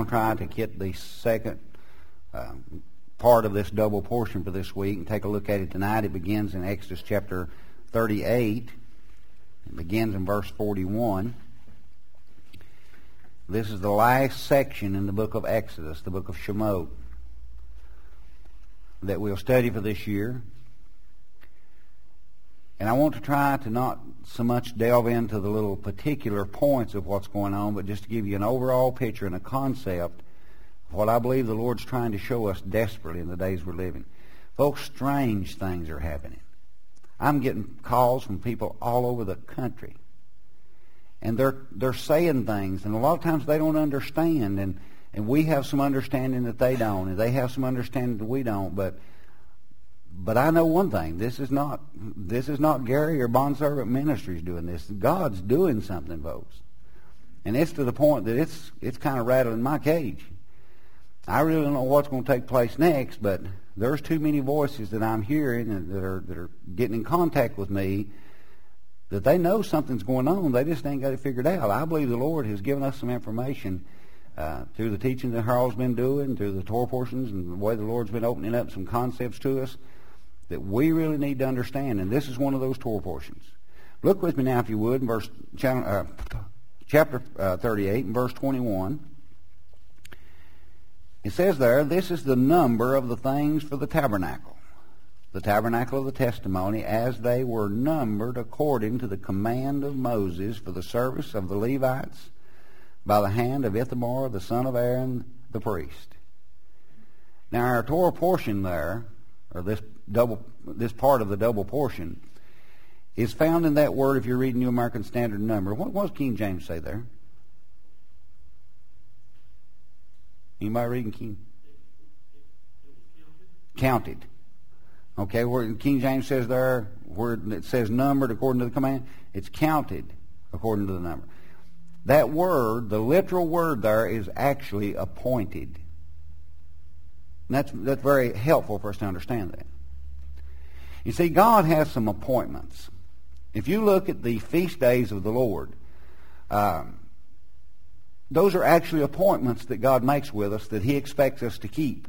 try to get the second part of this double portion for this week and take a look at it tonight. It begins in Exodus chapter 38. It begins in verse 41. This is the last section in the book of Exodus, the book of Shemot, that we'll study for this year. And I want to try to not so much delve into the little particular points of what's going on, but just to give you an overall picture and a concept of what I believe the Lord's trying to show us desperately in the days we're living. Folks, strange things are happening. I'm getting calls from people all over the country. And they're saying things, and a lot of times they don't understand, and we have some understanding that they don't, and they have some understanding that we don't, but I know one thing, this is not Gary or Bondservant Ministries doing this. God's doing something, folks. And it's to the point that it's kind of rattling my cage. I really don't know what's going to take place next, but there's too many voices that I'm hearing and that are getting in contact with me that they know something's going on. They just ain't got it figured out. I believe the Lord has given us some information through the teaching that Harold's been doing, through the Torah portions, and the way the Lord's been opening up some concepts to us that we really need to understand. And this is one of those Torah portions. Look with me now, if you would, in chapter 38 and verse 21. It says there, "This is the number of the things for the tabernacle of the testimony, as they were numbered according to the command of Moses for the service of the Levites by the hand of Ithamar, the son of Aaron, the priest." Now our Torah portion there, or this part of the double portion, is found in that word, if you're reading New American Standard Number. What does King James say there? Anybody reading King? Counted. Okay, where King James says there, where it says numbered according to the command, it's counted according to the number. That word, the literal word there, is actually appointed. And that's very helpful for us to understand that. You see, God has some appointments. If you look at the feast days of the Lord, those are actually appointments that God makes with us that He expects us to keep.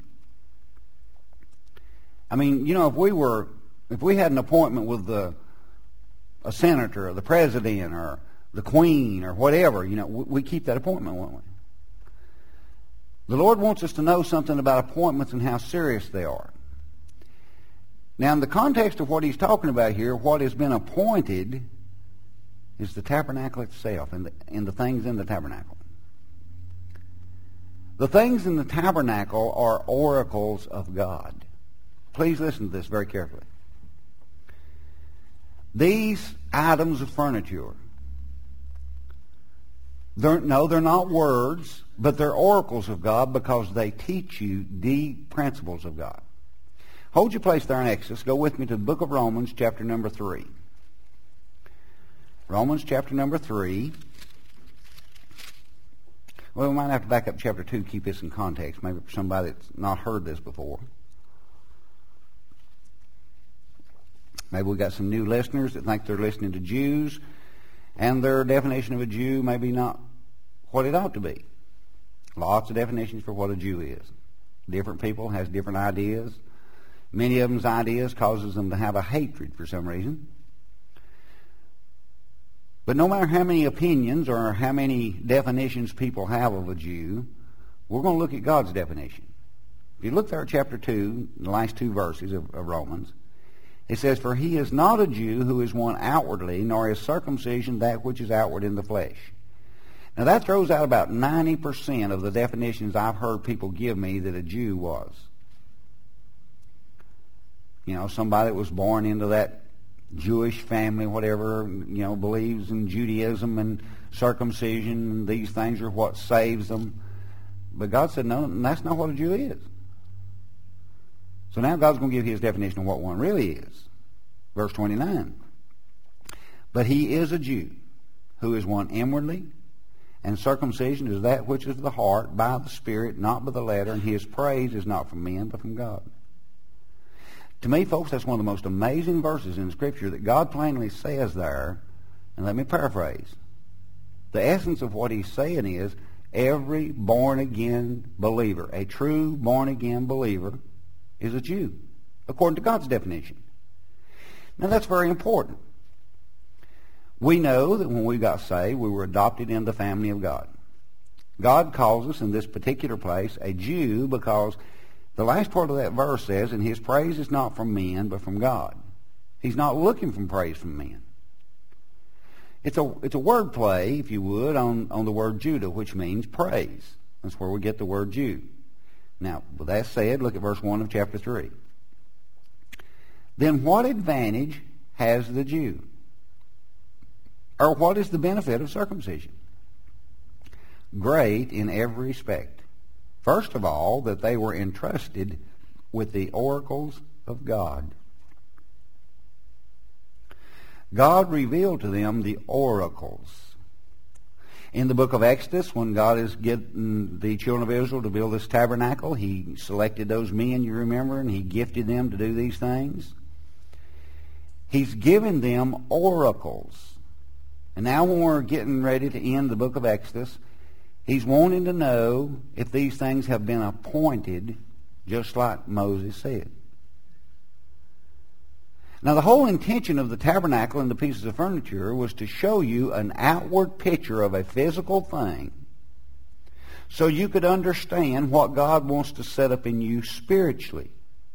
I mean, you know, if we had an appointment with a senator or the president or the queen or whatever, you know, we keep that appointment, won't we? The Lord wants us to know something about appointments and how serious they are. Now, in the context of what He's talking about here, what has been appointed is the tabernacle itself and the things in the tabernacle. The things in the tabernacle are oracles of God. Please listen to this very carefully. These items of furniture, they're not words, but they're oracles of God because they teach you deep principles of God. Hold your place there in Exodus. Go with me to the book of Romans, chapter number 3. Romans, chapter number 3. Well, we might have to back up chapter 2 to keep this in context. Maybe for somebody that's not heard this before. Maybe we got some new listeners that think they're listening to Jews, and their definition of a Jew may be not what it ought to be. Lots of definitions for what a Jew is. Different people has different ideas. Many of them's ideas causes them to have a hatred for some reason. But no matter how many opinions or how many definitions people have of a Jew, we're going to look at God's definition. If you look there at chapter 2, the last two verses of Romans, it says, "For he is not a Jew who is one outwardly, nor is circumcision that which is outward in the flesh." Now that throws out about 90% of the definitions I've heard people give me that a Jew was. You know, somebody that was born into that Jewish family, whatever, you know, believes in Judaism and circumcision, and these things are what saves them. But God said, no, that's not what a Jew is. So now God's going to give His definition of what one really is. Verse 29. "But he is a Jew, who is one inwardly, and circumcision is that which is the heart, by the Spirit, not by the letter, and his praise is not from men, but from God." To me, folks, that's one of the most amazing verses in Scripture that God plainly says there, and let me paraphrase. The essence of what He's saying is, Every born-again believer, a true born-again believer, is a Jew, according to God's definition. Now, that's very important. We know that when we got saved, we were adopted in the family of God. God calls us in this particular place a Jew because the last part of that verse says, and his praise is not from men, but from God. He's not looking for praise from men. It's a word play, if you would, on the word Judah, which means praise. That's where we get the word Jew. Now, with that said, look at verse 1 of chapter 3. Then what advantage has the Jew? Or what is the benefit of circumcision? Great in every respect. First of all, that they were entrusted with the oracles of God. God revealed to them the oracles. In the book of Exodus, when God is getting the children of Israel to build this tabernacle, he selected those men, you remember, and he gifted them to do these things. He's given them oracles. And now when we're getting ready to end the book of Exodus, he's wanting to know if these things have been appointed, just like Moses said. Now, the whole intention of the tabernacle and the pieces of furniture was to show you an outward picture of a physical thing so you could understand what God wants to set up in you spiritually.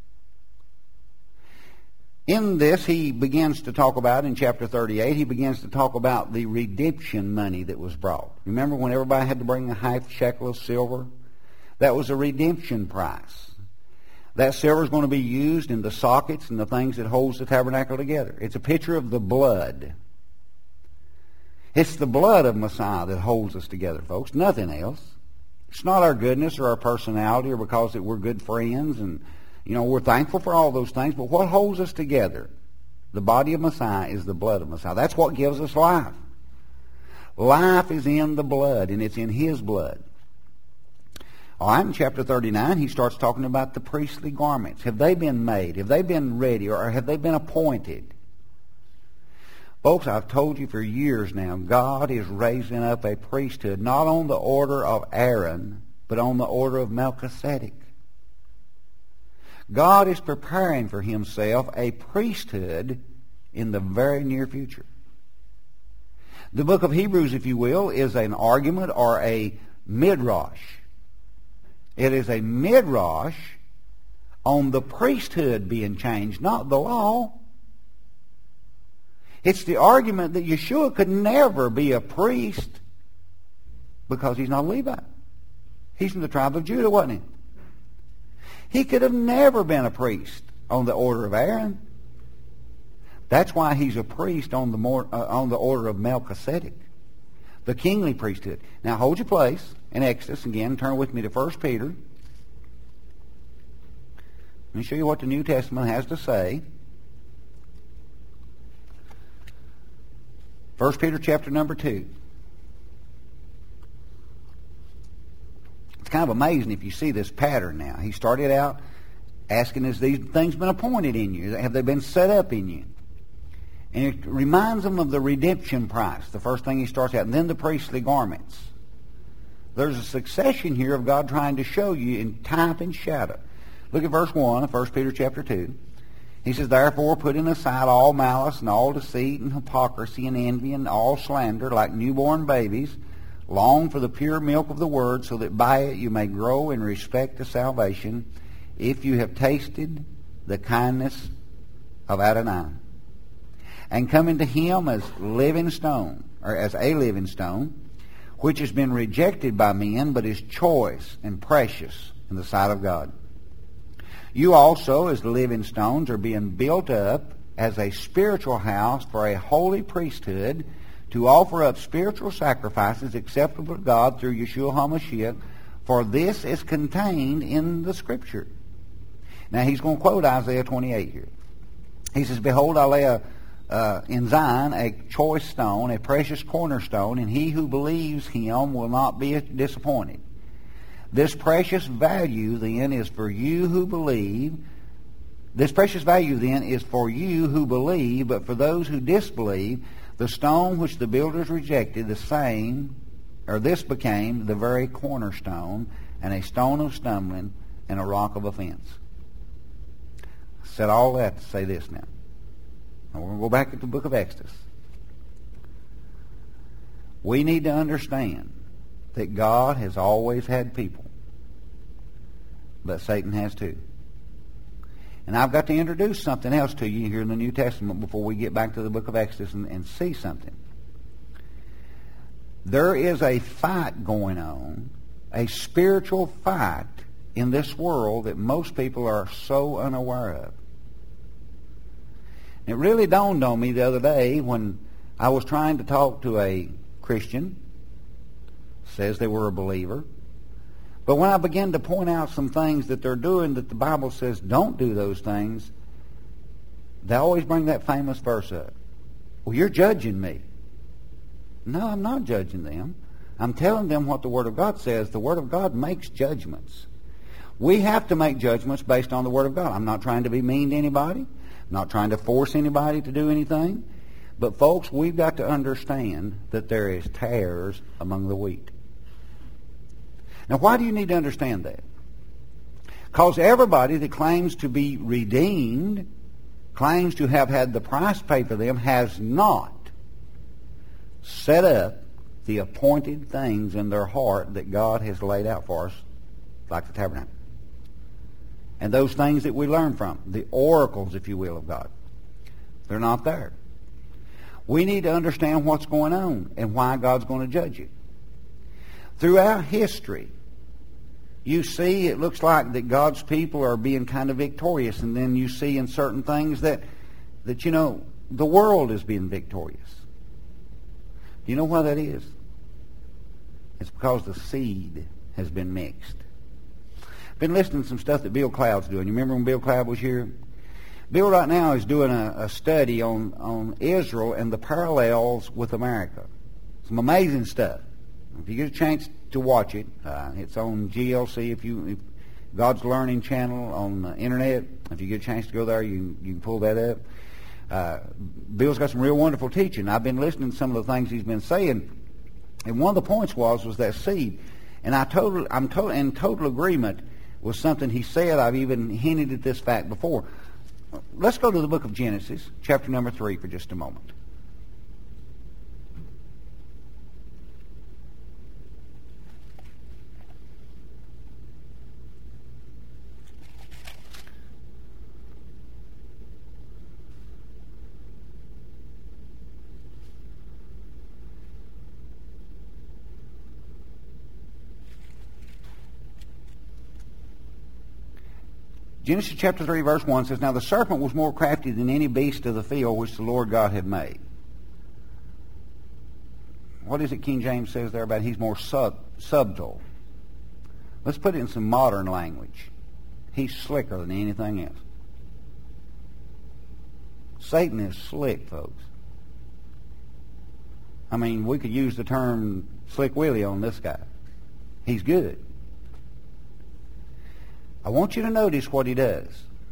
In this, he begins to talk about, in chapter 38, he begins to talk about the redemption money that was brought. Remember when everybody had to bring a half shekel of silver? That was a redemption price. That silver is going to be used in the sockets and the things that holds the tabernacle together. It's a picture of the blood. It's the blood of Messiah that holds us together, folks, nothing else. It's not our goodness or our personality or because that we're good friends and we're thankful for all those things, but what holds us together? The body of Messiah is the blood of Messiah. That's what gives us life. Life is in the blood, and it's in his blood. All right, in chapter 39, he starts talking about the priestly garments. Have they been made? Have they been ready? Or have they been appointed? Folks, I've told you for years now, God is raising up a priesthood, not on the order of Aaron, but on the order of Melchizedek. God is preparing for himself a priesthood in the very near future. The book of Hebrews, if you will, is an argument or a midrash. It is a midrash on the priesthood being changed, not the law. It's the argument that Yeshua could never be a priest because he's not a Levite. He's from the tribe of Judah, wasn't he? He could have never been a priest on the order of Aaron. That's why he's a priest on the order of Melchizedek, the kingly priesthood. Now hold your place in Exodus again. Turn with me to 1 Peter. Let me show you what the New Testament has to say. 1 Peter chapter number 2. It's kind of amazing if you see this pattern now. He started out asking, has these things been appointed in you? Have they been set up in you? And it reminds them of the redemption price, the first thing he starts out, and then the priestly garments. There's a succession here of God trying to show you in type and shadow. Look at verse 1 of 1 Peter chapter 2. He says, therefore, putting aside all malice and all deceit and hypocrisy and envy and all slander, like newborn babies, long for the pure milk of the word, so that by it you may grow in respect to salvation, if you have tasted the kindness of Adonai. And come into him as living stone, or as a living stone, which has been rejected by men, but is choice and precious in the sight of God. You also, as living stones, are being built up as a spiritual house for a holy priesthood, to offer up spiritual sacrifices acceptable to God through Yeshua HaMashiach, for this is contained in the Scripture. Now he's going to quote Isaiah 28 here. He says, behold, I lay in Zion a choice stone, a precious cornerstone, and he who believes him will not be disappointed. This precious value then is for you who believe. This precious value then is for you who believe, but for those who disbelieve, the stone which the builders rejected, the same this became the very cornerstone, and a stone of stumbling, and a rock of offense. I said all that to say this now. Now we're going to go back to the book of Exodus. We need to understand that God has always had people, but Satan has too. And I've got to introduce something else to you here in the New Testament before we get back to the book of Exodus and see something. There is a fight going on, a spiritual fight in this world that most people are so unaware of. It really dawned on me the other day when I was trying to talk to a Christian, says they were a believer, but when I began to point out some things that they're doing that the Bible says don't do those things, they always bring that famous verse up. Well, you're judging me. No, I'm not judging them. I'm telling them what the Word of God says. The Word of God makes judgments. We have to make judgments based on the Word of God. I'm not trying to be mean to anybody. I'm not trying to force anybody to do anything. But folks, we've got to understand that there is tares among the wheat. Now, why do you need to understand that? Because everybody that claims to be redeemed, claims to have had the price paid for them, has not set up the appointed things in their heart that God has laid out for us, like the tabernacle. And those things that we learn from, the oracles, if you will, of God, they're not there. We need to understand what's going on and why God's going to judge you. Throughout history, you see it looks like that God's people are being kind of victorious, and then you see in certain things that you know, the world is being victorious. Do you know why that is? It's because the seed has been mixed. I've been listening to some stuff that Bill Cloud's doing. You remember when Bill Cloud was here? Bill right now is doing a study on Israel and the parallels with America. Some amazing stuff. If you get a chance to watch it, it's on GLC, if God's Learning channel on the internet. If you get a chance to go there, you can pull that up. Bill's got some real wonderful teaching. I've been listening to some of the things he's been saying, and one of the points was that seed. And I'm in total agreement with something he said. I've even hinted at this fact before. Let's go to the book of Genesis, chapter number 3, for just a moment. Genesis chapter 3, verse 1 says, "Now the serpent was more crafty than any beast of the field which the Lord God had made." What is it King James says there about he's more subtle? Let's put it in some modern language. He's slicker than anything else. Satan is slick, folks. I mean, we could use the term Slick Willie on this guy. He's good. I want you to notice what he does.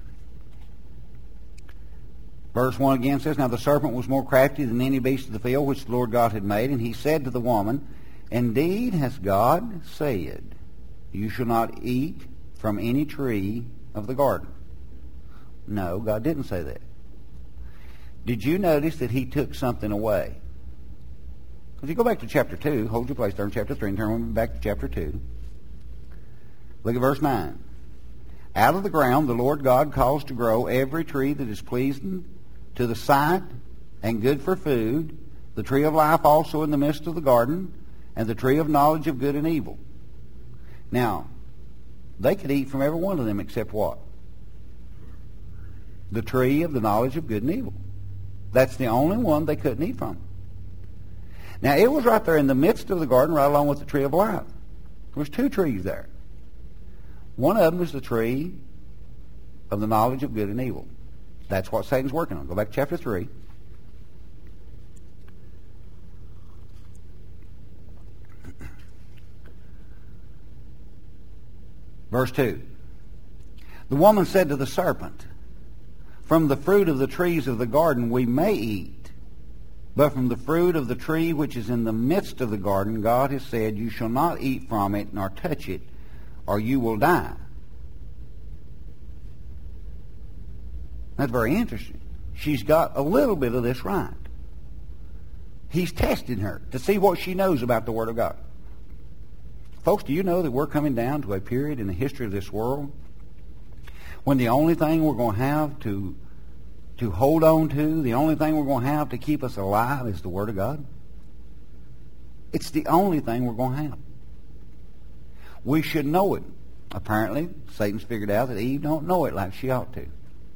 Verse 1 again says, "Now the serpent was more crafty than any beast of the field which the Lord God had made. And he said to the woman, Indeed has God said, You shall not eat from any tree of the garden." No, God didn't say that. Did you notice that he took something away? If you go back to chapter 2, hold your place there in chapter 3 and turn back to chapter 2. Look at verse 9. "Out of the ground the Lord God caused to grow every tree that is pleasing to the sight and good for food, the tree of life also in the midst of the garden, and the tree of knowledge of good and evil." Now, they could eat from every one of them except what? The tree of the knowledge of good and evil. That's the only one they couldn't eat from. Now, it was right there in the midst of the garden, right along with the tree of life. There was two trees there. One of them is the tree of the knowledge of good and evil. That's what Satan's working on. Go back to chapter 3. Verse 2. "The woman said to the serpent, From the fruit of the trees of the garden we may eat. But from the fruit of the tree which is in the midst of the garden, God has said, you shall not eat from it nor touch it, or you will die. That's very interesting. She's got a little bit of this right. He's testing her to see what she knows about the Word of God. Folks, do you know that we're coming down to a period in the history of this world when the only thing we're going to have to hold on to, the only thing we're going to have to keep us alive is the Word of God? It's the only thing we're going to have. We should know it. Apparently, Satan's figured out that Eve don't know it like she ought to.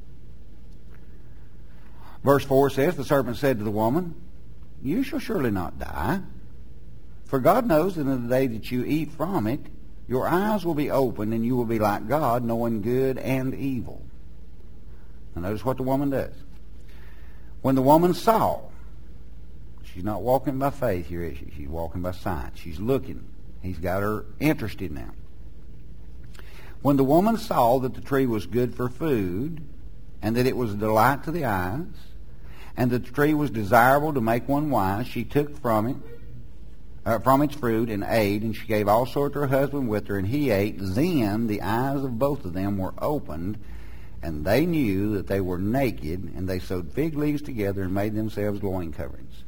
Verse 4 says, the serpent said to the woman, you shall surely not die. For God knows that in the day that you eat from it, your eyes will be opened, and you will be like God, knowing good and evil. Now notice what the woman does. When the woman saw, she's not walking by faith here, is she? She's walking by sight. She's looking. He's got her interested now. When the woman saw that the tree was good for food, and that it was a delight to the eyes, and that the tree was desirable to make one wise, she took from its fruit and ate, and she gave also to her husband with her, and he ate. Then the eyes of both of them were opened, and they knew that they were naked, and they sewed fig leaves together and made themselves loin coverings.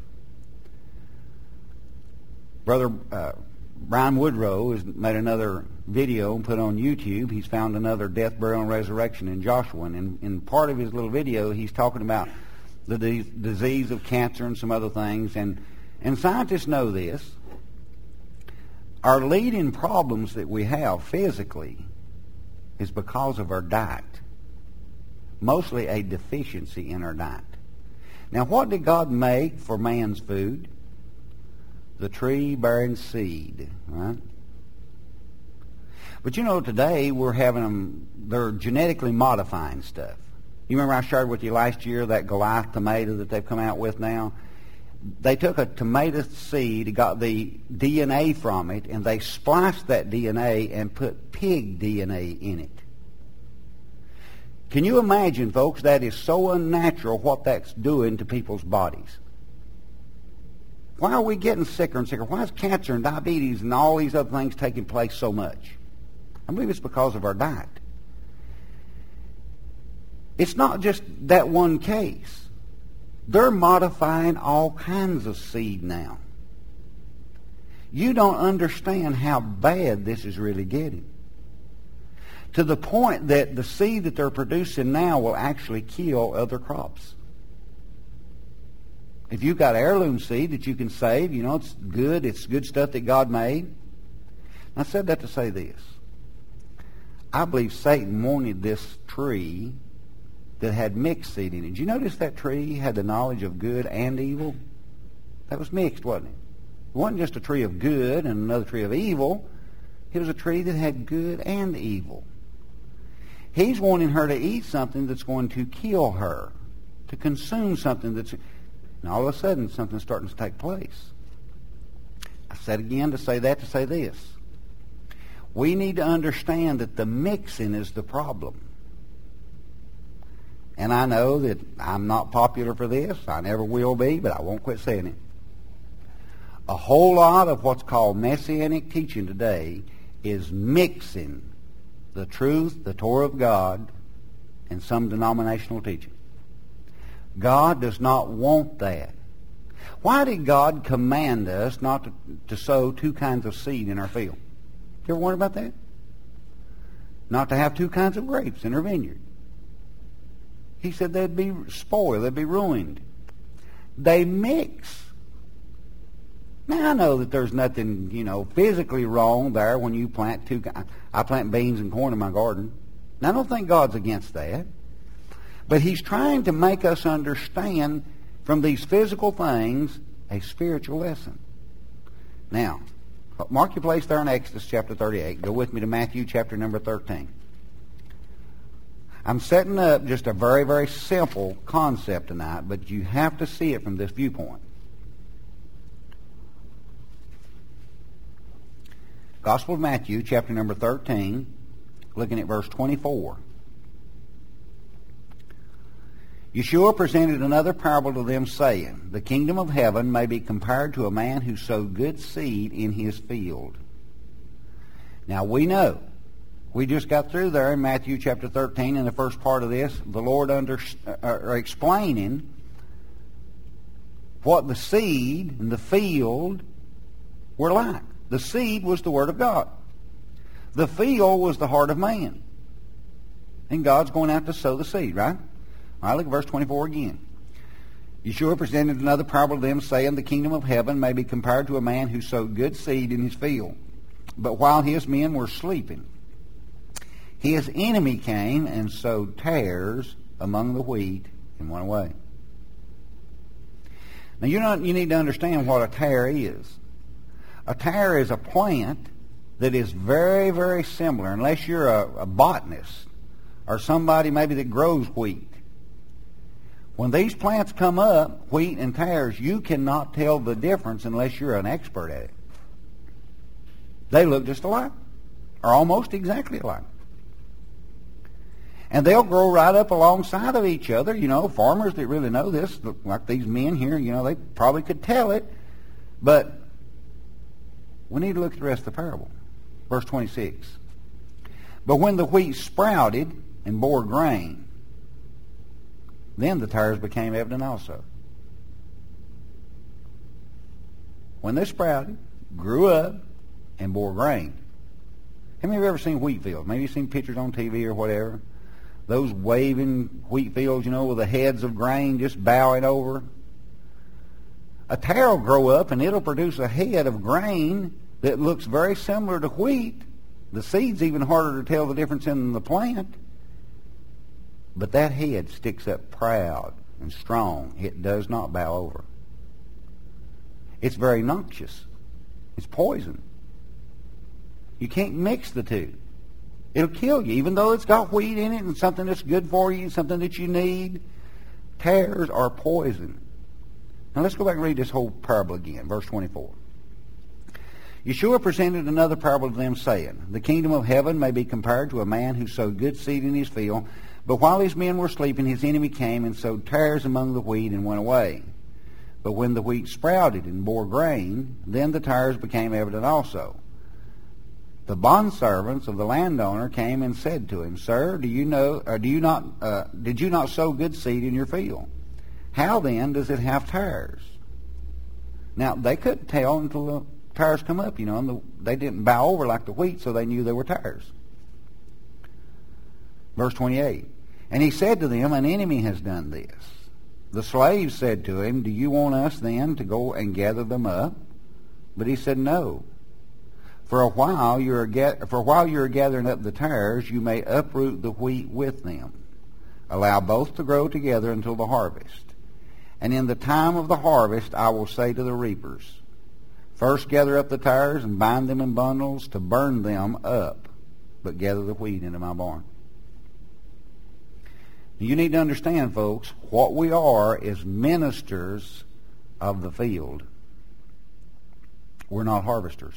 Brother Brian Woodrow has made another video and put on YouTube. He's found another death, burial, and resurrection in Joshua. And in part of his little video, he's talking about the disease of cancer and some other things. And scientists know this. Our leading problems that we have physically is because of our diet. Mostly a deficiency in our diet. Now, what did God make for man's food? The tree bearing seed, right? But you know, today we're having them, they're genetically modifying stuff. You remember I shared with you last year that Goliath tomato that they've come out with now? They took a tomato seed, got the DNA from it, and they spliced that DNA and put pig DNA in it. Can you imagine, folks, that is so unnatural what that's doing to people's bodies? Why are we getting sicker and sicker? Why is cancer and diabetes and all these other things taking place so much? I believe it's because of our diet. It's not just that one case. They're modifying all kinds of seed now. You don't understand how bad this is really getting. To the point that the seed that they're producing now will actually kill other crops. If you've got heirloom seed that you can save, you know, it's good stuff that God made. I said that to say this. I believe Satan wanted this tree that had mixed seed in it. Did you notice that tree had the knowledge of good and evil? That was mixed, wasn't it? It wasn't just a tree of good and another tree of evil. It was a tree that had good and evil. He's wanting her to eat something that's going to kill her, to consume something that's... And all of a sudden, something's starting to take place. I said again to say this. We need to understand that the mixing is the problem. And I know that I'm not popular for this. I never will be, but I won't quit saying it. A whole lot of what's called Messianic teaching today is mixing the truth, the Torah of God, and some denominational teaching. God does not want that. Why did God command us not to sow two kinds of seed in our field? You ever wonder about that? Not to have two kinds of grapes in our vineyard. He said they'd be spoiled, they'd be ruined. They mix. Now, I know that there's nothing, physically wrong there when you plant two. I plant beans and corn in my garden. Now, I don't think God's against that. But he's trying to make us understand from these physical things a spiritual lesson. Now, mark your place there in Exodus chapter 38. Go with me to Matthew chapter number 13. I'm setting up just a very, very simple concept tonight, but you have to see it from this viewpoint. Gospel of Matthew chapter number 13, looking at verse 24. Yeshua presented another parable to them, saying, the kingdom of heaven may be compared to a man who sowed good seed in his field. Now we know, we just got through there in Matthew chapter 13 in the first part of this, the Lord explaining what the seed and the field were like. The seed was the Word of God. The field was the heart of man. And God's going out to sow the seed, right? All right, look at verse 24 again. Yeshua presented another parable to them, saying, the kingdom of heaven may be compared to a man who sowed good seed in his field. But while his men were sleeping, his enemy came and sowed tares among the wheat and went away. Now, you need to understand what a tare is. A tare is a plant that is very, very similar, unless you're a botanist or somebody maybe that grows wheat. When these plants come up, wheat and tares, you cannot tell the difference unless you're an expert at it. They look just alike, or almost exactly alike. And they'll grow right up alongside of each other. You know, farmers that really know this, like these men here, you know, they probably could tell it. But we need to look at the rest of the parable. Verse 26. But when the wheat sprouted and bore grain, then the tares became evident also. When they sprouted, grew up, and bore grain. How many of you ever seen wheat fields? Maybe you've seen pictures on TV or whatever. Those waving wheat fields, you know, with the heads of grain just bowing over. A tare will grow up and it'll produce a head of grain that looks very similar to wheat. The seed's even harder to tell the difference in the plant. But that head sticks up proud and strong. It does not bow over. It's very noxious. It's poison. You can't mix the two. It'll kill you, even though it's got wheat in it and something that's good for you, something that you need. Tares are poison. Now let's go back and read this whole parable again, verse 24. Yeshua presented another parable to them, saying, the kingdom of heaven may be compared to a man who sowed good seed in his field, but while his men were sleeping, his enemy came and sowed tares among the wheat and went away. But when the wheat sprouted and bore grain, then the tares became evident also. The bondservants of the landowner came and said to him, Sir, did you not sow good seed in your field? How then does it have tares? Now, they couldn't tell until the tares come up, you know, and they didn't bow over like the wheat, so they knew they were tares. Verse 28, and he said to them, an enemy has done this. The slaves said to him, do you want us then to go and gather them up? But he said, no. For while you are gathering up the tares, you may uproot the wheat with them. Allow both to grow together until the harvest. And in the time of the harvest I will say to the reapers, first gather up the tares and bind them in bundles to burn them up, but gather the wheat into my barn. You need to understand, folks, what we are is ministers of the field. We're not harvesters.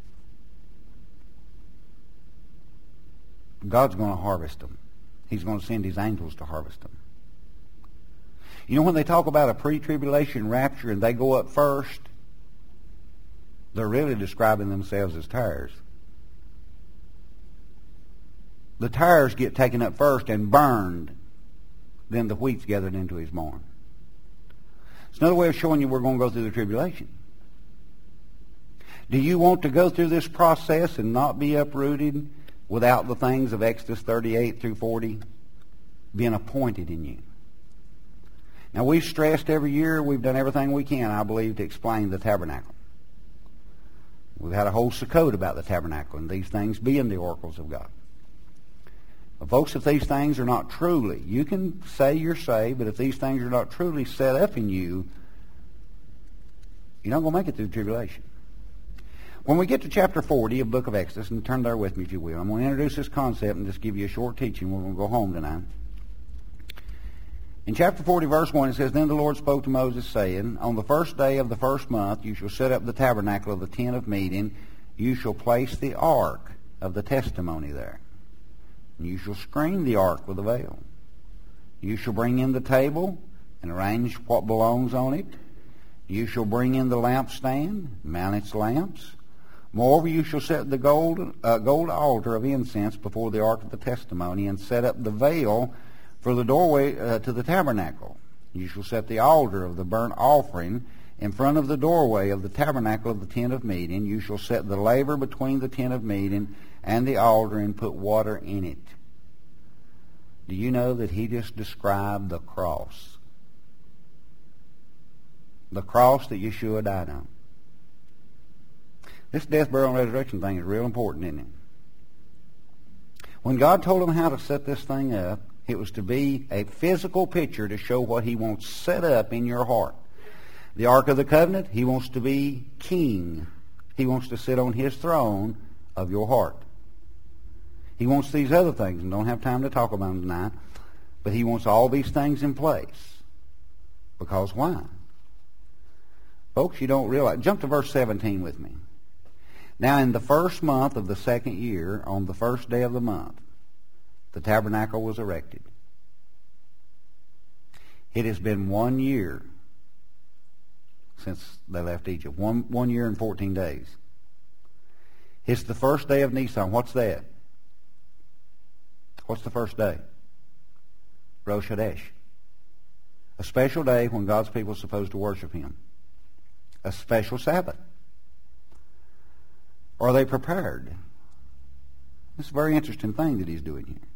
God's going to harvest them. He's going to send his angels to harvest them. You know, when they talk about a pre-tribulation rapture and they go up first, they're really describing themselves as tares. The tares get taken up first and burned. Then the wheat's gathered into his barn. It's another way of showing you we're going to go through the tribulation. Do you want to go through this process and not be uprooted without the things of Exodus 38 through 40 being appointed in you? Now, we've stressed every year, we've done everything we can, I believe, to explain the tabernacle. We've had a whole Sukkot about the tabernacle and these things being the oracles of God. But folks, if these things are not truly, you can say you're saved, but if these things are not truly set up in you, you're not going to make it through the tribulation. When we get to chapter 40 of the book of Exodus, and turn there with me if you will, I'm going to introduce this concept and just give you a short teaching. We're going to go home tonight. In chapter 40, verse 1, it says, Then the Lord spoke to Moses, saying, On the first day of the first month you shall set up the tabernacle of the tent of meeting. You shall place the ark of the testimony there. And you shall screen the ark with a veil. You shall bring in the table and arrange what belongs on it. You shall bring in the lampstand, mount its lamps. Moreover, you shall set the gold altar of incense before the ark of the testimony, and set up the veil for the doorway to the tabernacle. You shall set the altar of the burnt offering in front of the doorway of the tabernacle of the tent of meeting. You shall set the laver between the tent of meeting and the altar, and put water in it. Do you know that he just described the cross? The cross that Yeshua died on. This death, burial, and resurrection thing is real important, isn't it? When God told him how to set this thing up, it was to be a physical picture to show what he wants set up in your heart. The Ark of the Covenant, he wants to be king. He wants to sit on his throne of your heart. He wants these other things, and don't have time to talk about them tonight, but he wants all these things in place. Because why? Folks, you don't realize. Jump to verse 17 with me. Now in the first month of the second year, on the first day of the month, the tabernacle was erected. It has been 1 year since they left Egypt. One year and 14 days. It's the first day of Nisan. What's that? What's the first day? Rosh Hashanah. A special day when God's people are supposed to worship him. A special Sabbath. Are they prepared? This is a very interesting thing that he's doing here.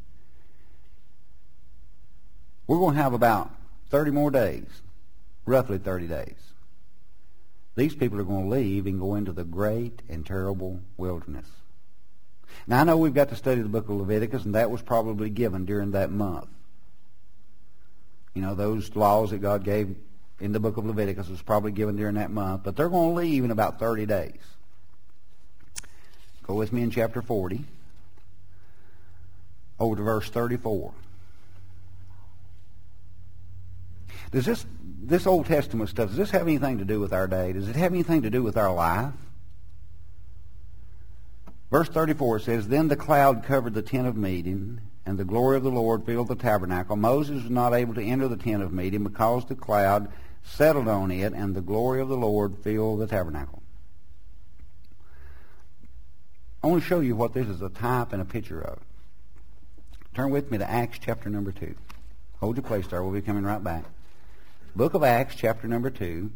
We're going to have about 30 more days, roughly 30 days. These people are going to leave and go into the great and terrible wilderness. Now, I know we've got to study the book of Leviticus, and that was probably given during that month. You know, those laws that God gave in the book of Leviticus was probably given during that month, but they're going to leave in about 30 days. Go with me in chapter 40, over to verse 34. Does this Old Testament stuff, does this have anything to do with our day? Does it have anything to do with our life? Verse 34 says, Then the cloud covered the tent of meeting, and the glory of the Lord filled the tabernacle. Moses was not able to enter the tent of meeting because the cloud settled on it, and the glory of the Lord filled the tabernacle. I want to show you what this is a type and a picture of. Turn with me to Acts chapter number 2. Hold your place there. We'll be coming right back. Book of Acts chapter number 2.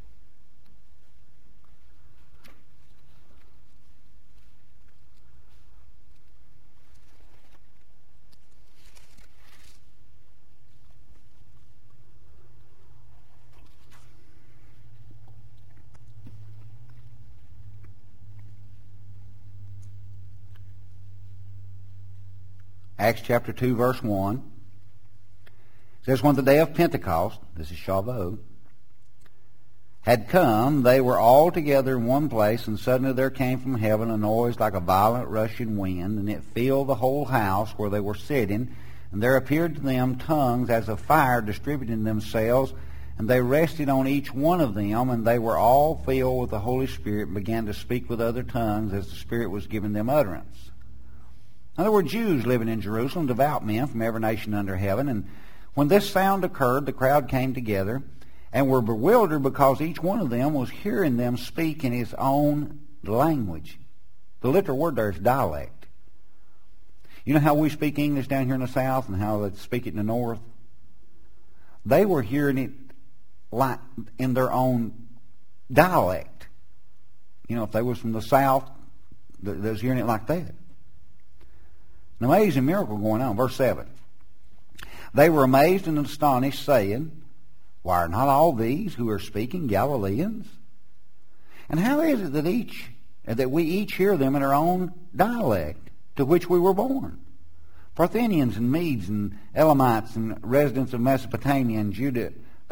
Acts chapter 2, verse 1. It says, When the day of Pentecost, this is Shavuot, had come, they were all together in one place, and suddenly there came from heaven a noise like a violent rushing wind, and it filled the whole house where they were sitting. And there appeared to them tongues as of fire distributing themselves, and they rested on each one of them, and they were all filled with the Holy Spirit, and began to speak with other tongues as the Spirit was giving them utterance. Now, there were Jews living in Jerusalem, devout men from every nation under heaven. And when this sound occurred, the crowd came together and were bewildered because each one of them was hearing them speak in his own language. The literal word there is dialect. You know how we speak English down here in the South and how they speak it in the North? They were hearing it like in their own dialect. You know, if they was from the South, they was hearing it like that. An amazing miracle going on. Verse 7. They were amazed and astonished, saying, Why are not all these who are speaking Galileans? And how is it that we each hear them in our own dialect, to which we were born? Parthians and Medes and Elamites and residents of Mesopotamia and Judea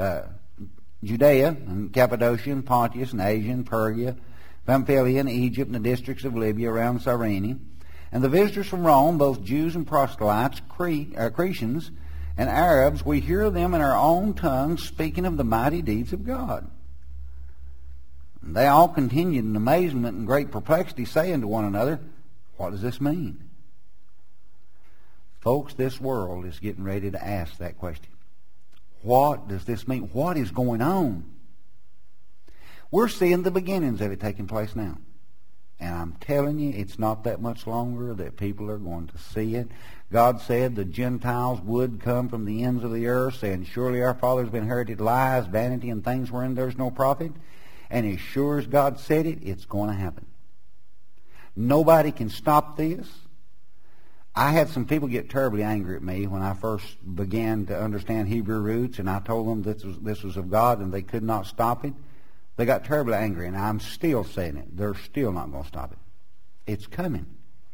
and Cappadocia and Pontus and Asia and Persia, Pamphylia and Egypt and the districts of Libya around Cyrene, and the visitors from Rome, both Jews and proselytes, Cretians and Arabs, we hear them in our own tongues speaking of the mighty deeds of God. And they all continued in amazement and great perplexity, saying to one another, What does this mean? Folks, this world is getting ready to ask that question. What does this mean? What is going on? We're seeing the beginnings of it taking place now. And I'm telling you, it's not that much longer that people are going to see it. God said the Gentiles would come from the ends of the earth, saying, surely our fathers have inherited lies, vanity, and things wherein there's no profit. And as sure as God said it, it's going to happen. Nobody can stop this. I had some people get terribly angry at me when I first began to understand Hebrew roots, and I told them this was of God and they could not stop it. They got terribly angry, and I'm still saying it. They're still not going to stop it. It's coming.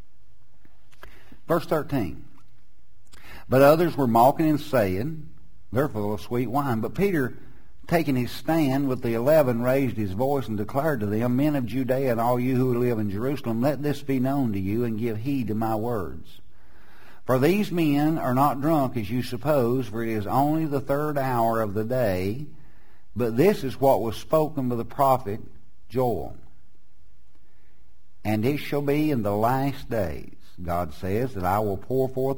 Verse 13. But others were mocking and saying, they're full of sweet wine. But Peter, taking his stand with the 11, raised his voice and declared to them, men of Judea and all you who live in Jerusalem, let this be known to you, and give heed to my words. For these men are not drunk as you suppose, for it is only the 3rd hour of the day. But this is what was spoken by the prophet Joel. And it shall be in the last days, God says, that I will pour forth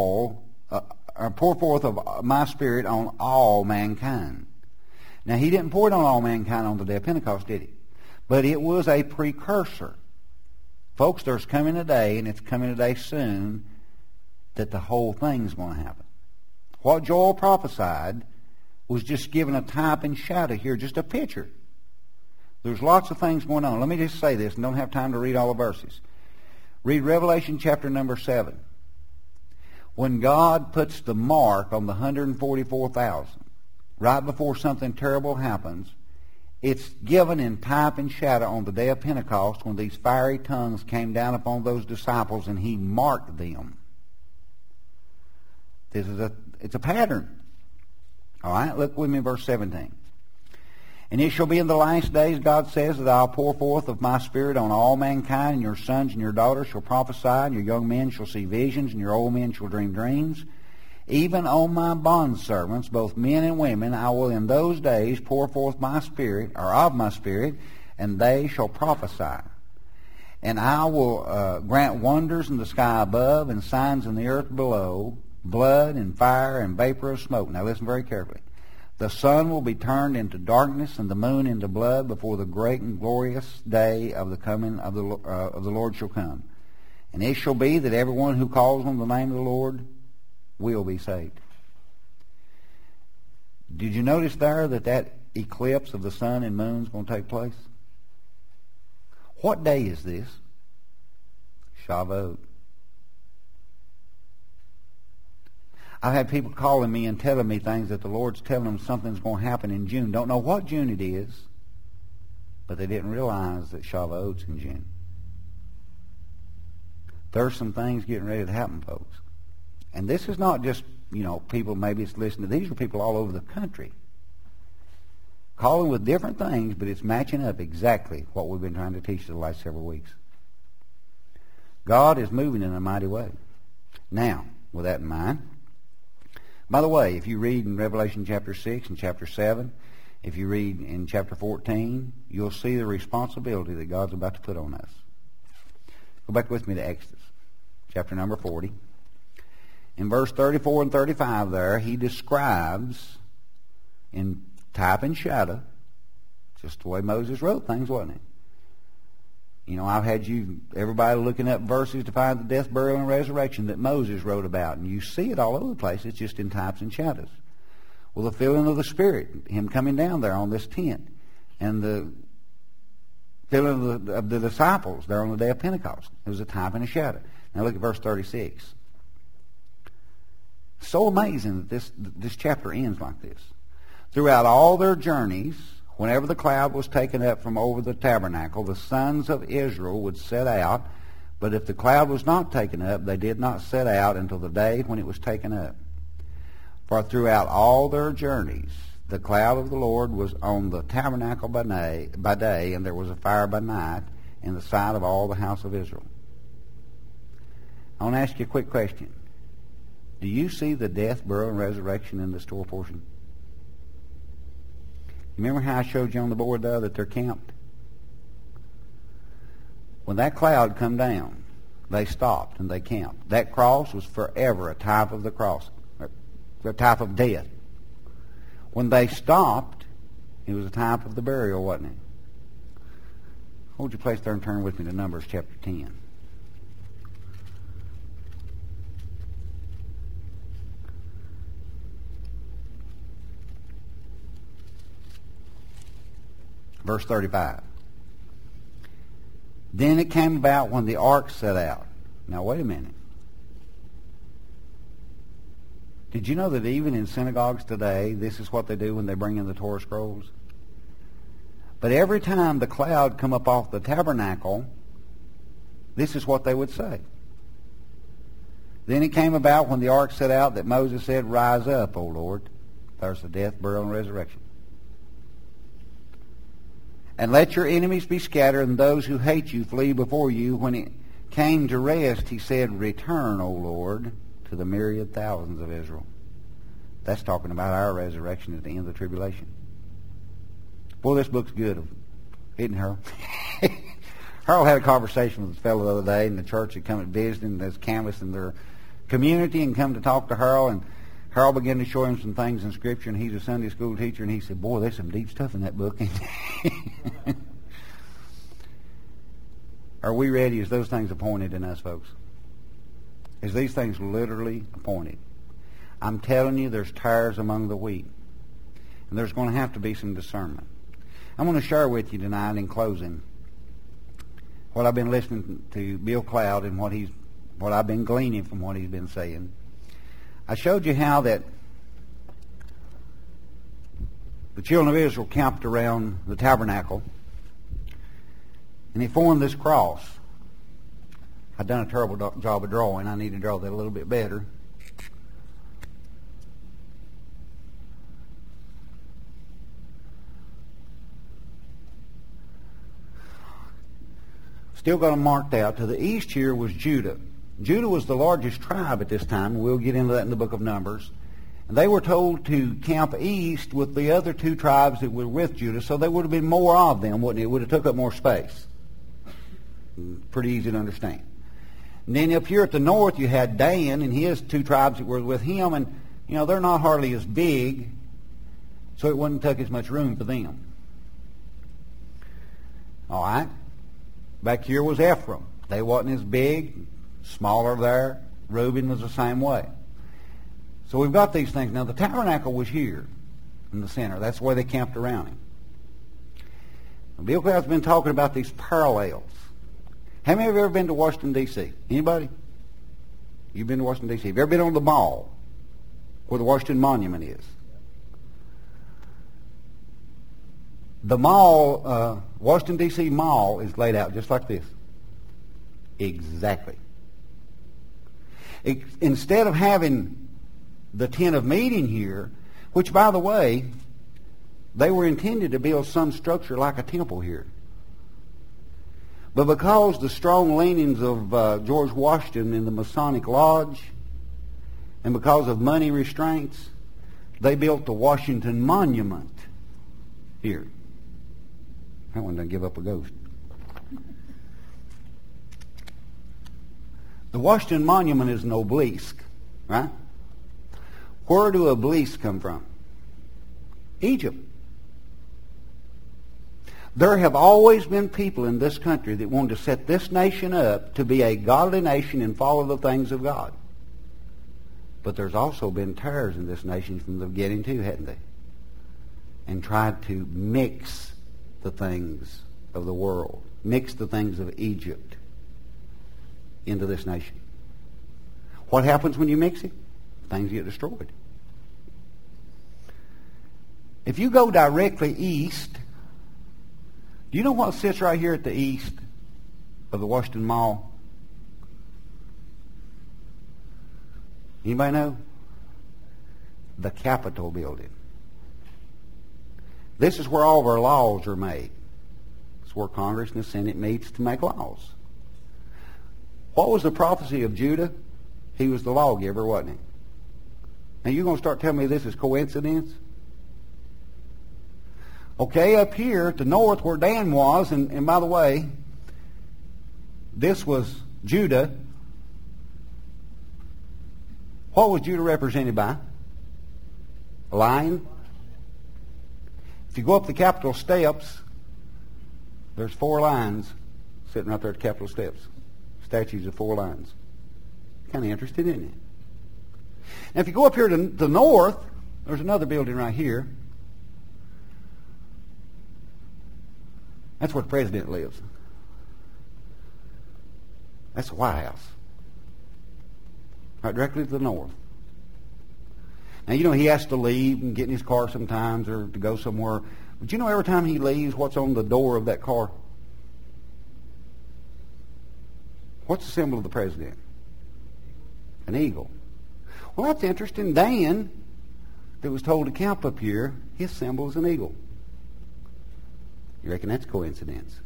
of my Spirit on all mankind. Now, he didn't pour it on all mankind on the day of Pentecost, did he? But it was a precursor. Folks, there's coming a day, and it's coming a day soon, that the whole thing's going to happen. What Joel prophesied was just given a type and shadow here, just a picture. There's lots of things going on. Let me just say this, and don't have time to read all the verses. Read Revelation chapter number 7. When God puts the mark on the 144,000, right before something terrible happens, it's given in type and shadow on the day of Pentecost when these fiery tongues came down upon those disciples and he marked them. It's a pattern. All right, look with me in verse 17. And it shall be in the last days, God says, that I'll pour forth of my Spirit on all mankind, and your sons and your daughters shall prophesy, and your young men shall see visions, and your old men shall dream dreams. Even on my bondservants, both men and women, I will in those days pour forth my Spirit, or of my Spirit, and they shall prophesy. And I will grant wonders in the sky above, and signs in the earth below, blood and fire and vapor of smoke. Now listen very carefully. The sun will be turned into darkness and the moon into blood before the great and glorious day of the coming of the Lord shall come. And it shall be that everyone who calls on the name of the Lord will be saved. Did you notice there that eclipse of the sun and moon is going to take place? What day is this? Shavuot. I've had people calling me and telling me things that the Lord's telling them something's going to happen in June. Don't know what June it is, but they didn't realize that Shavuot's in June. There's some things getting ready to happen, folks. And this is not just, people maybe it's listening to. These are people all over the country calling with different things, but it's matching up exactly what we've been trying to teach the last several weeks. God is moving in a mighty way. Now, with that in mind, by the way, if you read in Revelation chapter 6 and chapter 7, if you read in chapter 14, you'll see the responsibility that God's about to put on us. Go back with me to Exodus, chapter number 40. In verse 34 and 35 there, he describes in type and shadow, just the way Moses wrote things, wasn't it? I've had everybody looking up verses to find the death, burial, and resurrection that Moses wrote about. And you see it all over the place. It's just in types and shadows. Well, the filling of the Spirit, him coming down there on this tent, and the filling of the disciples there on the day of Pentecost. It was a type and a shadow. Now look at verse 36. So amazing that this chapter ends like this. Throughout all their journeys, whenever the cloud was taken up from over the tabernacle, the sons of Israel would set out, but if the cloud was not taken up, they did not set out until the day when it was taken up. For throughout all their journeys, the cloud of the Lord was on the tabernacle by day, and there was a fire by night in the sight of all the house of Israel. I want to ask you a quick question. Do you see the death, burial, and resurrection in the store portion? Remember how I showed you on the board there that they're camped? When that cloud come down, they stopped and they camped. That cross was forever a type of the cross, a type of death. When they stopped, it was a type of the burial, wasn't it? Hold your place there and turn with me to Numbers chapter 10. Verse 35. Then it came about when the ark set out. Now, wait a minute. Did you know that even in synagogues today, this is what they do when they bring in the Torah scrolls? But every time the cloud come up off the tabernacle, this is what they would say. Then it came about when the ark set out that Moses said, Rise up, O Lord. There's the death, burial, and resurrection. And let your enemies be scattered, and those who hate you flee before you. When it came to rest, he said, Return, O Lord, to the myriad thousands of Israel. That's talking about our resurrection at the end of the tribulation. Boy, this book's good, isn't it, Harold? Harold had a conversation with a fellow the other day in the church that come and visited and that's canvassing their community and come to talk to Harold. And Harold began to show him some things in Scripture, and he's a Sunday school teacher, and he said, Boy, there's some deep stuff in that book. Are we ready? Is those things appointed in us, folks? Is these things literally appointed? I'm telling you, there's tares among the wheat. And there's going to have to be some discernment. I'm going to share with you tonight in closing what I've been listening to Bill Cloud and what I've been gleaning from what he's been saying. I showed you how that the children of Israel camped around the tabernacle, and he formed this cross. I've done a terrible job of drawing. I need to draw that a little bit better. Still got them marked out. To the east here was Judah. Judah was the largest tribe at this time. We'll get into that in the book of Numbers. And they were told to camp east with the other two tribes that were with Judah, so there would have been more of them, wouldn't it? It would have took up more space. Pretty easy to understand. And then up here at the north, you had Dan and his two tribes that were with him, and, you know, they're not hardly as big, so it wouldn't take as much room for them. All right? Back here was Ephraim. They wasn't as big, smaller there. Reuben was the same way. So we've got these things. Now, the tabernacle was here in the center. That's where they camped around him. Now, Bill Cloud's been talking about these parallels. How many of you have ever been to Washington, D.C.? Anybody? You've been to Washington, D.C. Have you ever been on the mall where the Washington Monument is? The mall, Washington, D.C. Mall is laid out just like this. Exactly. Instead of having the tent of meeting here, which, by the way, they were intended to build some structure like a temple here. But because the strong leanings of George Washington in the Masonic Lodge, and because of money restraints, they built the Washington Monument here. That one doesn't give up a ghost. The Washington Monument is an obelisk, right? Where do obelisks come from? Egypt. There have always been people in this country that wanted to set this nation up to be a godly nation and follow the things of God. But there's also been tares in this nation from the beginning too, hadn't they? And tried to mix the things of the world, mix the things of Egypt into this nation. What happens when you mix it? Things get destroyed. If you go directly east, do you know what sits right here at the east of the Washington Mall? Anybody know? The Capitol building. This is where all of our laws are made. It's where Congress and the Senate meets to make laws. What was the prophecy of Judah? He was the lawgiver, wasn't he? Now you're going to start telling me this is coincidence? Okay, up here at the north where Dan was, and by the way, this was Judah. What was Judah represented by? A lion. If you go up the Capitol steps, there's 4 lions sitting right there at the Capitol steps. Statues of 4 lions. Kind of interesting, isn't it? Now, if you go up here to the north, there's another building right here. That's where the president lives. That's the White House. Right directly to the north. Now, you know, he has to leave and get in his car sometimes or to go somewhere. But you know every time he leaves, what's on the door of that car? What's the symbol of the president? An eagle. Well, that's interesting. Dan, that was told to camp up here, his symbol is an eagle. You reckon that's coincidence?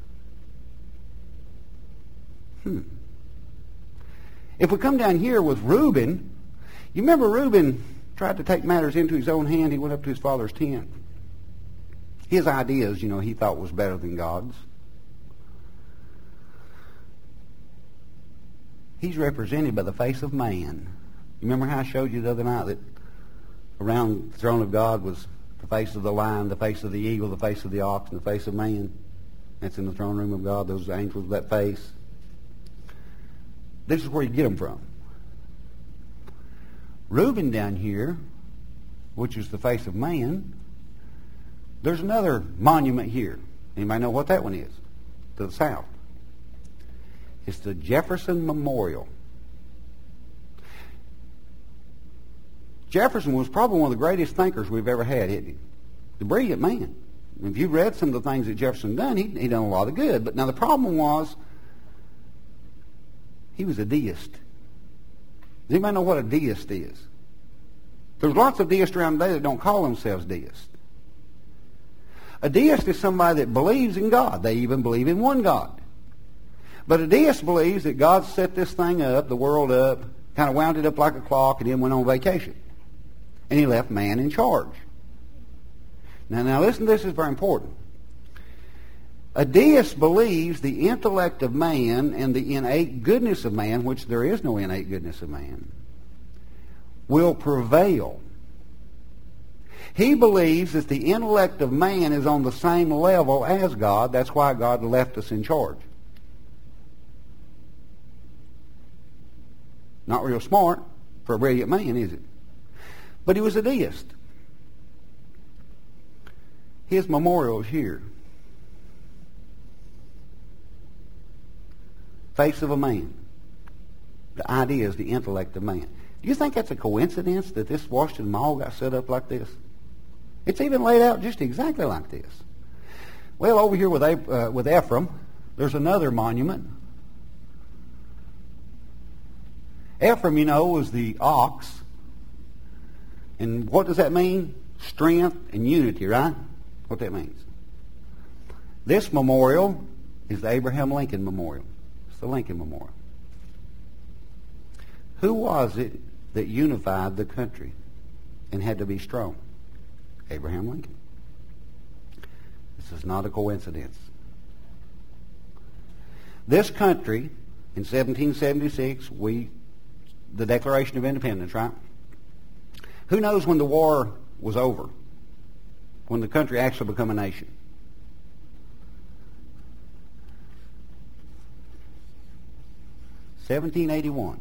If we come down here with Reuben, you remember Reuben tried to take matters into his own hand. He went up to his father's tent. His ideas, you know, he thought was better than God's. He's represented by the face of man. You remember how I showed you the other night that around the throne of God was the face of the lion, the face of the eagle, the face of the ox, and the face of man? That's in the throne room of God, those angels with that face. This is where you get them from. Reuben down here, which is the face of man, there's another monument here. Anybody know what that one is? To the south. It's the Jefferson Memorial. Jefferson was probably one of the greatest thinkers we've ever had, isn't he? The brilliant man. If you've read some of the things that Jefferson done, he done a lot of good. But now the problem was, he was a deist. Does anybody know what a deist is? There's lots of deists around today that don't call themselves deists. A deist is somebody that believes in God. They even believe in one God. But a deist believes that God set this thing up, the world up, kind of wound it up like a clock, and then went on vacation. And he left man in charge. Now listen, this is very important. A deist believes the intellect of man and the innate goodness of man, which there is no innate goodness of man, will prevail. He believes that the intellect of man is on the same level as God. That's why God left us in charge. Not real smart for a brilliant man, is it? But he was a deist. His memorial is here. Face of a man. The idea is the intellect of man. Do you think that's a coincidence that this Washington Mall got set up like this? It's even laid out just exactly like this. Well, over here with Ephraim, there's another monument. Ephraim, you know, was the ox. And what does that mean? Strength and unity, right? What that means. This memorial is the Abraham Lincoln Memorial. It's the Lincoln Memorial. Who was it that unified the country and had to be strong? Abraham Lincoln. This is not a coincidence. This country, in 1776, the Declaration of Independence, right? Who knows when the war was over? When the country actually became a nation? (1781).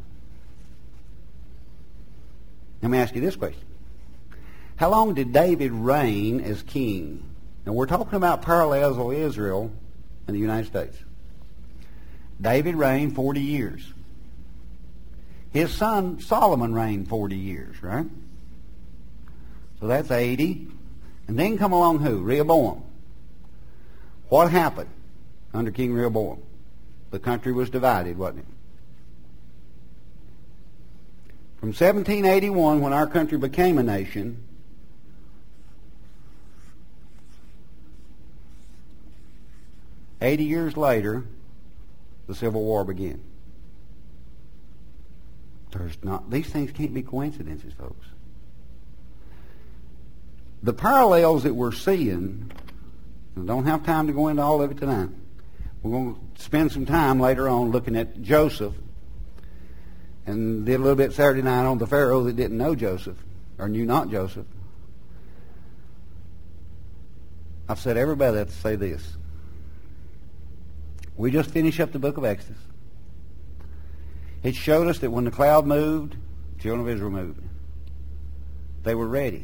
Let me ask you this question. How long did David reign as king? Now we're talking about parallels of Israel and the United States. David reigned 40 years. His son Solomon reigned 40 years, right? So that's 80. And then come along who? Rehoboam. What happened under King Rehoboam? The country was divided, wasn't it? From 1781, when our country became a nation, $80 later, the Civil War began. These things can't be coincidences, folks. The parallels that we're seeing, I don't have time to go into all of it tonight. We're going to spend some time later on looking at Joseph and did a little bit Saturday night on the Pharaoh that didn't know Joseph, or knew not Joseph. I've said everybody that to say this. We just finished up the book of Exodus. It showed us that when the cloud moved, the children of Israel moved. They were ready.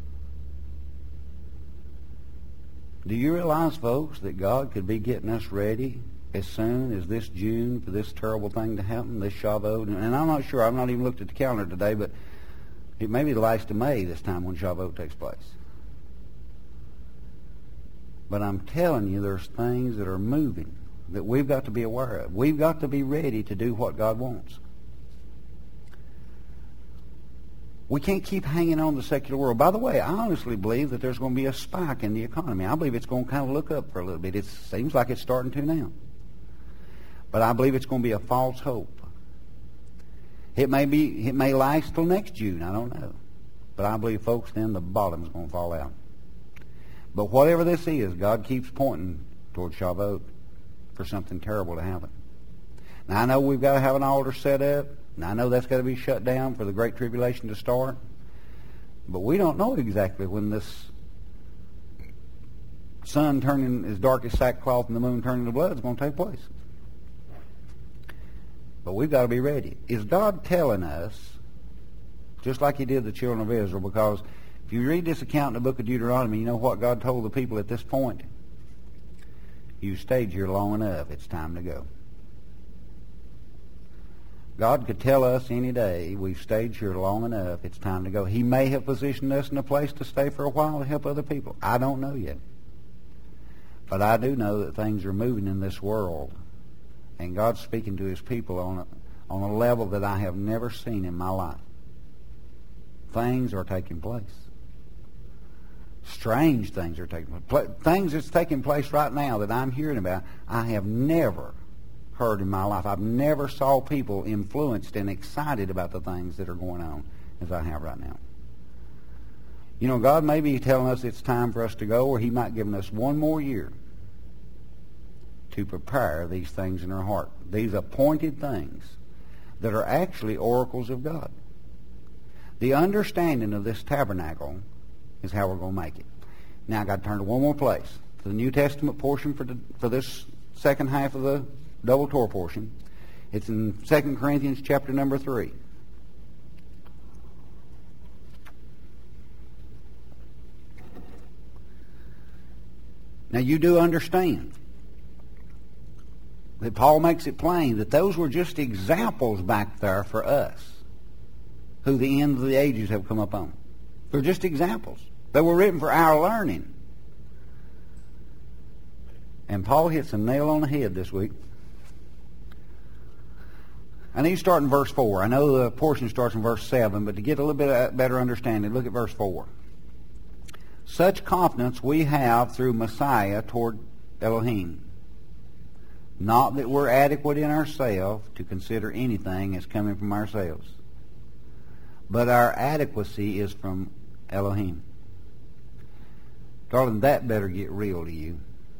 Do you realize, folks, that God could be getting us ready as soon as this June for this terrible thing to happen, this Shavuot? And I'm not sure. I've not even looked at the calendar today, but it may be the last of May this time when Shavuot takes place. But I'm telling you, there's things that are moving that we've got to be aware of. We've got to be ready to do what God wants. We can't keep hanging on the secular world. By the way, I honestly believe that there's going to be a spike in the economy. I believe it's going to kind of look up for a little bit. It seems like it's starting to now. But I believe it's going to be a false hope. It may last till next June. I don't know. But I believe, folks, then the bottom's going to fall out. But whatever this is, God keeps pointing toward Shavuot for something terrible to happen. Now, I know we've got to have an altar set up, and I know that's got to be shut down for the Great Tribulation to start. But we don't know exactly when this sun turning as dark as sackcloth and the moon turning to blood is going to take place. But we've got to be ready. Is God telling us, just like he did the children of Israel, because if you read this account in the book of Deuteronomy, you know what God told the people at this point? You stayed here long enough. It's time to go. God could tell us any day, we've stayed here long enough. It's time to go. He may have positioned us in a place to stay for a while to help other people. I don't know yet. But I do know that things are moving in this world. And God's speaking to his people on a level that I have never seen in my life. Things are taking place. Strange things are taking place. Things that's taking place right now that I'm hearing about, I have never heard in my life. I've never saw people influenced and excited about the things that are going on as I have right now. You know, God may be telling us it's time for us to go, or he might give us one more year to prepare these things in our heart. These appointed things that are actually oracles of God. The understanding of this tabernacle is how we're going to make it. Now I've got to turn to one more place. For the New Testament portion for this second half of the double Torah portion. It's in 2 Corinthians chapter number 3. Now you do understand that Paul makes it plain that those were just examples back there for us who the end of the ages have come upon. They're just examples. They were written for our learning. And Paul hits a nail on the head this week. I need to start in verse 4. I know the portion starts in verse 7, but to get a little bit better understanding, look at verse 4. Such confidence we have through Messiah toward Elohim. Not that we're adequate in ourselves to consider anything as coming from ourselves, but our adequacy is from Elohim. Darling, that better get real to you.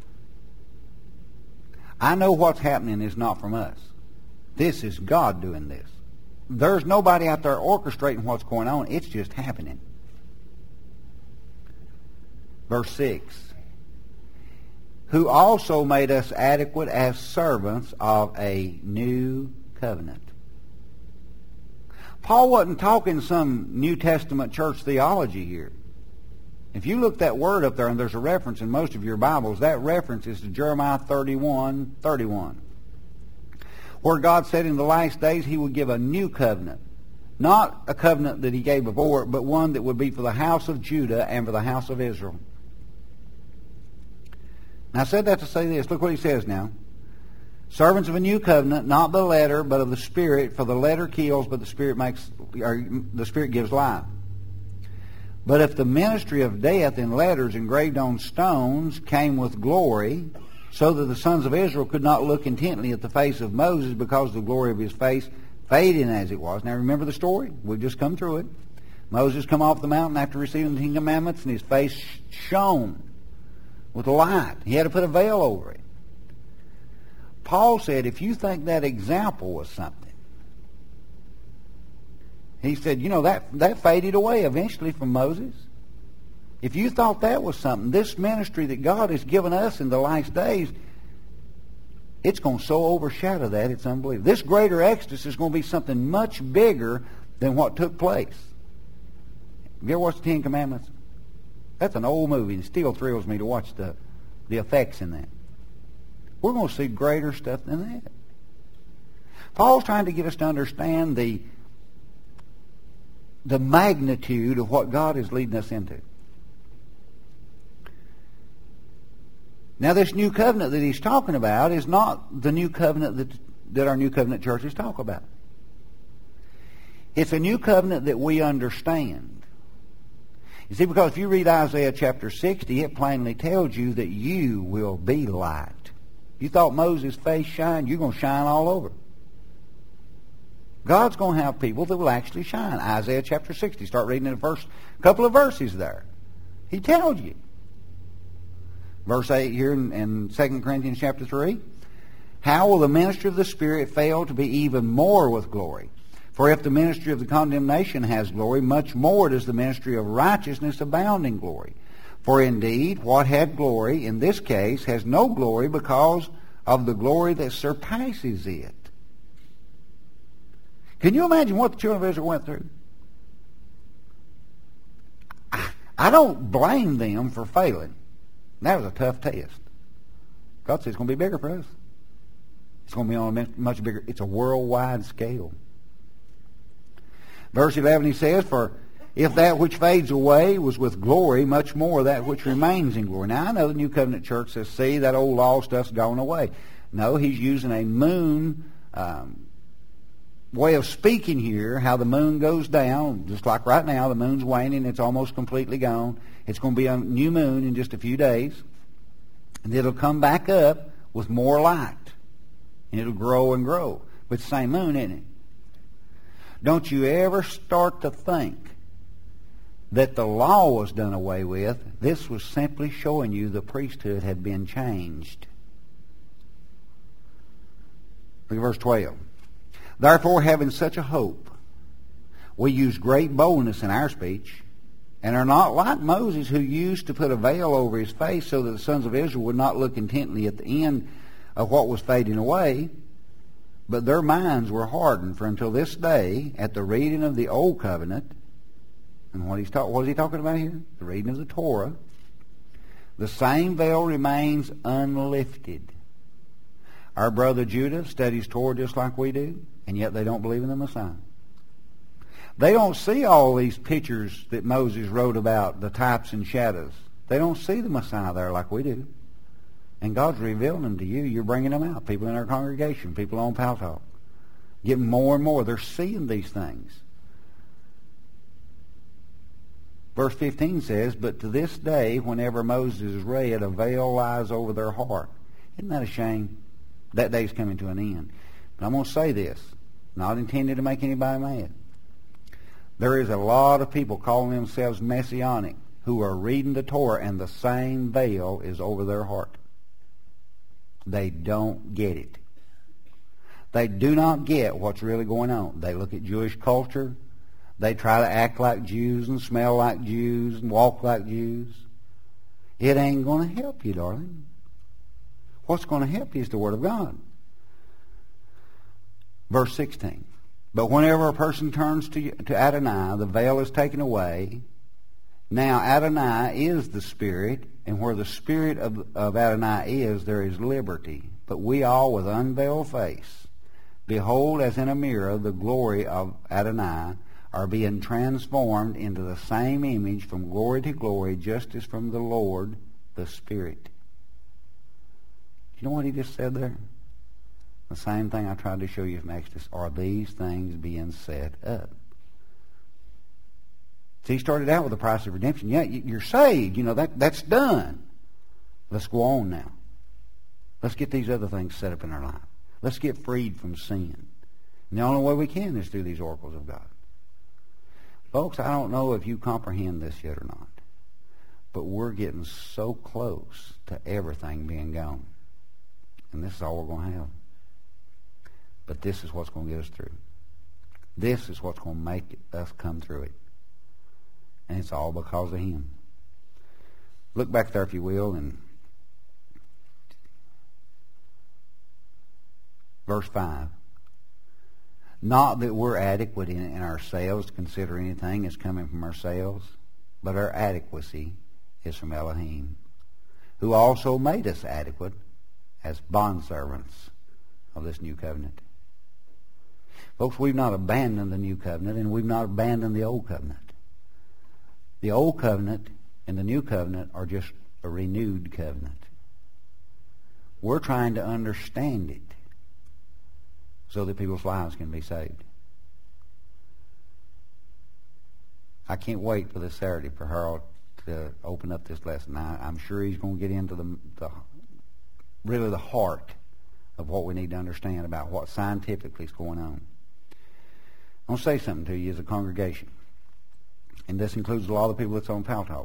I know what's happening is not from us. This is God doing this. There's nobody out there orchestrating what's going on. It's just happening. Verse 6. Who also made us adequate as servants of a new covenant. Paul wasn't talking some New Testament church theology here. If you look that word up there, and there's a reference in most of your Bibles, that reference is to Jeremiah 31:31, where God said in the last days he would give a new covenant. Not a covenant that he gave before, but one that would be for the house of Judah and for the house of Israel. Now I said that to say this. Look what he says now. Servants of a new covenant, not the letter, but of the Spirit. For the letter kills, but the Spirit gives life. But if the ministry of death in letters engraved on stones came with glory, so that the sons of Israel could not look intently at the face of Moses because of the glory of his face, fading as it was. Now remember the story? We've just come through it. Moses come off the mountain after receiving the Ten Commandments, and his face shone with light. He had to put a veil over it. Paul said, if you think that example was something, He said, that faded away eventually from Moses. If you thought that was something, this ministry that God has given us in the last days, it's going to so overshadow that, it's unbelievable. This greater Exodus is going to be something much bigger than what took place. Have you ever watched the Ten Commandments? That's an old movie. It still thrills me to watch the effects in that. We're going to see greater stuff than that. Paul's trying to get us to understand the magnitude of what God is leading us into. Now, this new covenant that he's talking about is not the new covenant that our new covenant churches talk about. It's a new covenant that we understand. You see, because if you read Isaiah chapter 60, it plainly tells you that you will be light. You thought Moses' face shined, you're going to shine all over. God's going to have people that will actually shine. Isaiah chapter 60, start reading in the first couple of verses there. He tells you. Verse 8 here in 2 Corinthians chapter 3. How will the ministry of the Spirit fail to be even more with glory? For if the ministry of the condemnation has glory, much more does the ministry of righteousness abound in glory. For indeed, what had glory in this case has no glory because of the glory that surpasses it. Can you imagine what the children of Israel went through? I don't blame them for failing. That was a tough test. God says it's going to be bigger for us. It's going to be on a much bigger, it's a worldwide scale. Verse 11 he says, for if that which fades away was with glory, much more that which remains in glory. Now I know the New Covenant Church says, see, that old law stuff's gone away. No, he's using a moon way of speaking here, how the moon goes down, just like right now, the moon's waning, it's almost completely gone. It's going to be a new moon in just a few days. And it'll come back up with more light. And it'll grow and grow. But it's the same moon, isn't it? Don't you ever start to think that the law was done away with. This was simply showing you the priesthood had been changed. Look at verse 12. Therefore, having such a hope, we use great boldness in our speech, and are not like Moses, who used to put a veil over his face so that the sons of Israel would not look intently at the end of what was fading away, but their minds were hardened. For until this day, at the reading of the Old Covenant, and what is he talking about here? The reading of the Torah, the same veil remains unlifted. Our brother Judah studies Torah just like we do, and yet they don't believe in the Messiah. They don't see all these pictures that Moses wrote about, the types and shadows. They don't see the Messiah there like we do. And God's revealing them to you. You're bringing them out. People in our congregation, people on Pal Talk. Getting more and more. They're seeing these things. Verse 15 says, but to this day, whenever Moses is read, a veil lies over their heart. Isn't that a shame? That day's coming to an end. But I'm going to say this, not intended to make anybody mad. There is a lot of people calling themselves Messianic who are reading the Torah and the same veil is over their heart. They don't get it. They do not get what's really going on. They look at Jewish culture. They try to act like Jews and smell like Jews and walk like Jews. It ain't going to help you, darling. What's going to help you is the Word of God. Verse 16. But whenever a person turns to Adonai, the veil is taken away. Now Adonai is the Spirit, and where the Spirit of Adonai is, there is liberty. But we all, with unveiled face, behold as in a mirror the glory of Adonai, are being transformed into the same image from glory to glory, just as from the Lord, the Spirit. You know what he just said there? The same thing I tried to show you from Exodus. Are these things being set up? See, he started out with the price of redemption. Yeah, you're saved. You know, that's done. Let's go on now. Let's get these other things set up in our life. Let's get freed from sin. And the only way we can is through these oracles of God. Folks, I don't know if you comprehend this yet or not, but we're getting so close to everything being gone. And this is all we're going to have. But this is what's going to get us through. This is what's going to make us come through it. And it's all because of Him. Look back there, if you will, in verse 5. Not that we're adequate in ourselves to consider anything as coming from ourselves, but our adequacy is from Elohim, who also made us adequate as bondservants of this new covenant. Folks, we've not abandoned the new covenant, and we've not abandoned the old covenant. The old covenant and the new covenant are just a renewed covenant. We're trying to understand it so that people's lives can be saved. I can't wait for this Saturday for Harold to open up this lesson. I'm sure he's going to get into the heart of what we need to understand about what scientifically is going on. I'm going to say something to you as a congregation, and this includes a lot of the people that's on Pal Talk.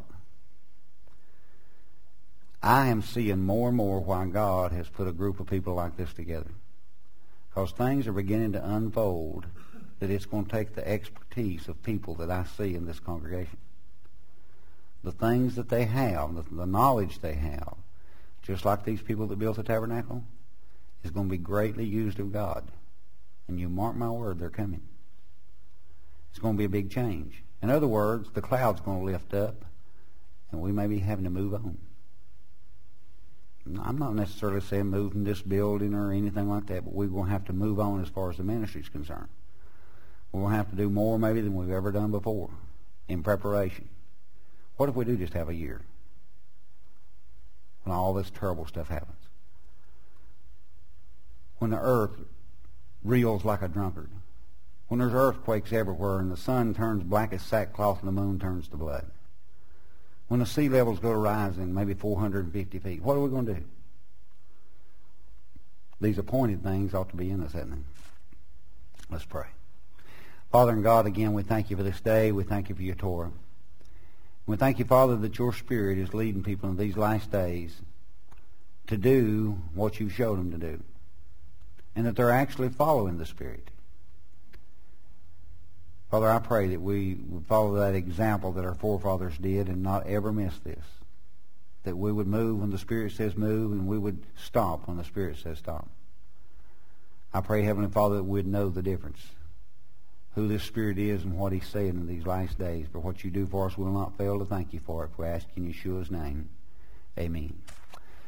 I am seeing more and more why God has put a group of people like this together, because things are beginning to unfold that it's going to take the expertise of people that I see in this congregation. The things that they have, the knowledge they have, just like these people that built the tabernacle, is going to be greatly used of God. And you mark my word, they're coming. It's going to be a big change. In other words, the cloud's going to lift up, and we may be having to move on. I'm not necessarily saying move from this building or anything like that, but we're going to have to move on as far as the ministry is concerned. We're going to have to do more maybe than we've ever done before in preparation. What if we do just have a year when all this terrible stuff happens? When the earth reels like a drunkard. When there's earthquakes everywhere and the sun turns black as sackcloth and the moon turns to blood. When the sea levels go rising maybe 450 feet. What are we going to do? These appointed things ought to be in us, hadn't they? Let's pray. Father and God, again, we thank you for this day. We thank you for your Torah. We thank you, Father, that your Spirit is leading people in these last days to do what you showed them to do, and that they're actually following the Spirit. Father, I pray that we would follow that example that our forefathers did and not ever miss this, that we would move when the Spirit says move, and we would stop when the Spirit says stop. I pray, Heavenly Father, that we'd know the difference, who this Spirit is and what He's saying in these last days. For what you do for us, we'll not fail to thank you for it. We ask in Yeshua's name. Amen.